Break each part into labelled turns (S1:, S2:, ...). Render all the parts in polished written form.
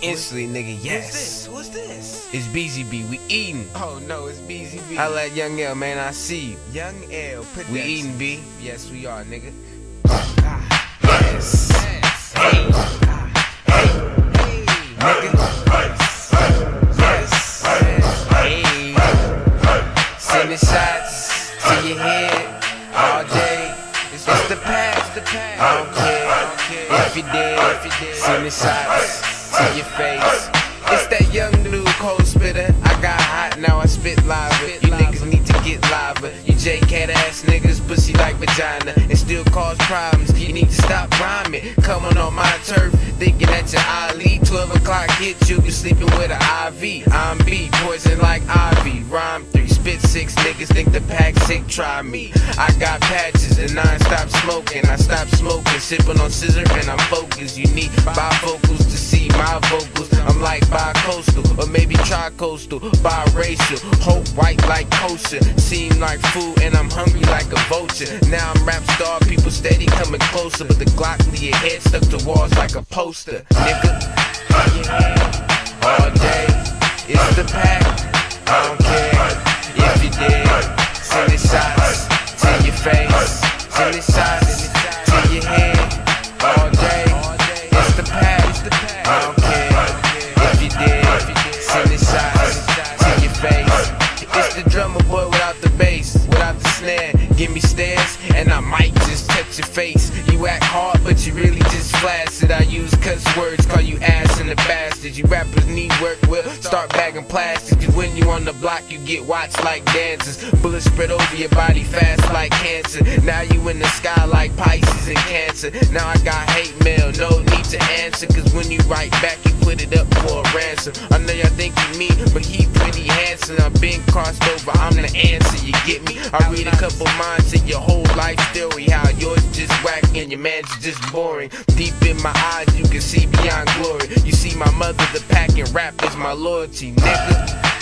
S1: instantly, nigga, yes.
S2: Who's this?
S1: It's BZB, we eating.
S2: Oh no, it's BZB.
S1: I like Young L, man, I see you.
S2: Young L.
S1: We eating, B. Yes, we are, nigga.
S2: Yes.
S1: Hey. Hey. Nigga. Yes. Hey. Sending shots to your head all day. It's the pack. I don't care if you did. Sending shots to your face. It's that young dude, cold spitter. I got hot, now I spit lava. You niggas need to get lava. You J-cat ass niggas, pussy like vagina, and still cause problems. You need to stop rhyming. Coming on my turf, thinking that your Ali. 12 o'clock hit you, you sleeping with an IV. I'm B, poison like Ivy. Rhyme 3, spit 6, niggas think the pack sick, try me. I got patches and I ain't stop smoking. I stop smoking, sipping on scissor and I'm focused. You need bifocals to see my vocals. I'm like bi-coastal, or maybe tri-coastal, biracial, hope white like kosher, seem like food and I'm hungry like a vulture. Now I'm rap star, people steady coming closer, but the Glock leave your head stuck to walls like a poster. Nigga, all day, it's the pack, I don't care if you did. Send the shots to your face, send the shots to your head, all day, it's the pack, I don't care. Send the shots to your face. It's the drummer boy without the bass, without the snare. Give me stares and I might just touch your face. You act hard but you really just flaccid. I use cuss words, call you ass and a bastard. You rappers need work, well start bagging plastic. Cause when you on the block you get watched like dancers. Bullets spread over your body fast like cancer. Now you in the sky like Pisces and Cancer. Now I got hate mail, no need to answer. Cause when you write back you put it up for a ransom. I know y'all think you mean, but he pretty handsome. I've been crossed over, I'm the answer, you get me? I read a couple minds in your whole life story. How yours just whack and your man's just boring. Deep in my eyes you can see beyond glory. You see my mother, the pack and rap is my loyalty, nigga.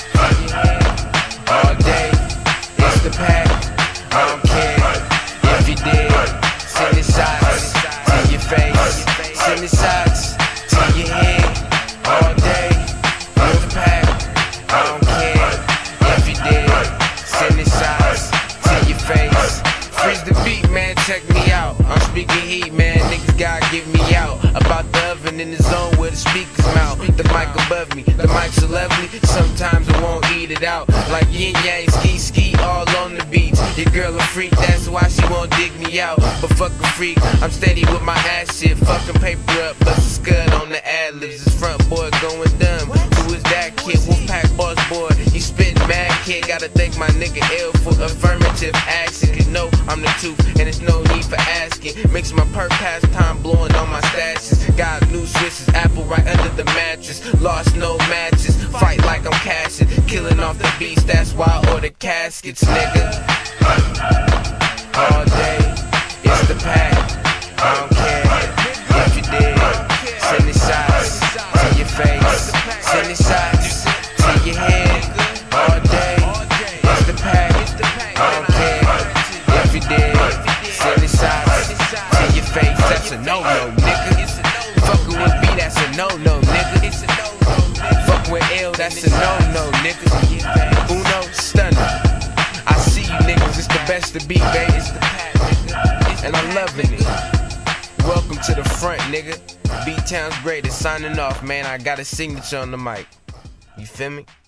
S1: All day, it's the pack, I don't care if you did. Send the shots to your face, send the shots to your head. All day, it's the pack, I don't care if you did. Send the shots to your face. Freeze the beat, man, check me out. I'm speaking heat, man, niggas gotta get me out. About the oven in the zone where the speakers mount. The mic above me, the mic's so lovely. Sometimes I won't eat it out. Like yin yang, ski all on the beats. Your girl a freak, that's why she won't dig me out. But fuck a freak, I'm steady with my ass shit. Fucking paper up, bust a scud on the ad-libs. This front boy going dumb. Who is that kid? Wolfpack boss boy. You spit mad kid, gotta thank my nigga L for affirmative action. Cause no, I'm the truth, and it's no need for asking. Makes my perk pastime blowing on my stashes. Got new switches, apple right under the mattress. Lost no matches, fight like I'm cashing. Killing off the beats, that's why I order caskets, nigga. All day, it's the pack, I don't care if you did. Send the shots to your face, send the shots to your head. All day, it's the pack, I don't care if you did. Send the shots to your face, that's a no-no, nigga. Fucking with B, that's a no-no, nigga. Fucking with L, that's a no-no, nigga. Uno, stunner. I see you niggas, it's the best to be, baby. And I'm loving it. Welcome to the front, nigga. B-Town's greatest, signing off, man. I got a signature on the mic. You feel me?